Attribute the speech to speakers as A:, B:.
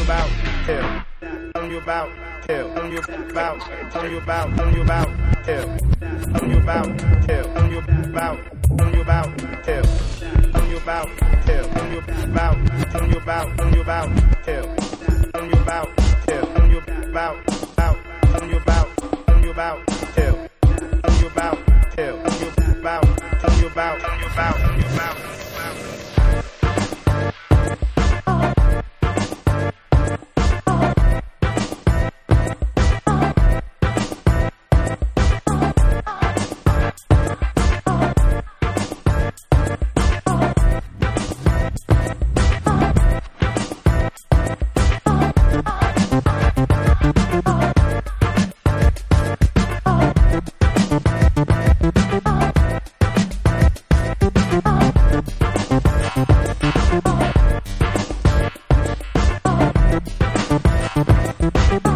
A: about, tell. Telling you about, tell. Telling you about, telling you about, telling you about, tell. Telling you about, tell. Telling you about, telling you about, tell. Telling you about, tell. Telling you about, telling you about, telling you about, tell. Telling you about, tell. Telling you about, telling you about, telling you about, tell. Telling you about, tell. Telling you about, telling you about, telling you about, telling you about.
B: Thank you.